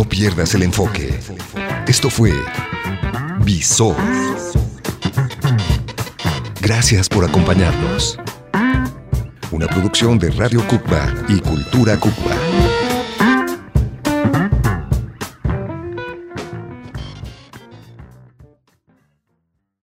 No pierdas el enfoque. Esto fue Visor. Gracias por acompañarnos. Una producción de Radio Cucba y Cultura Cucba.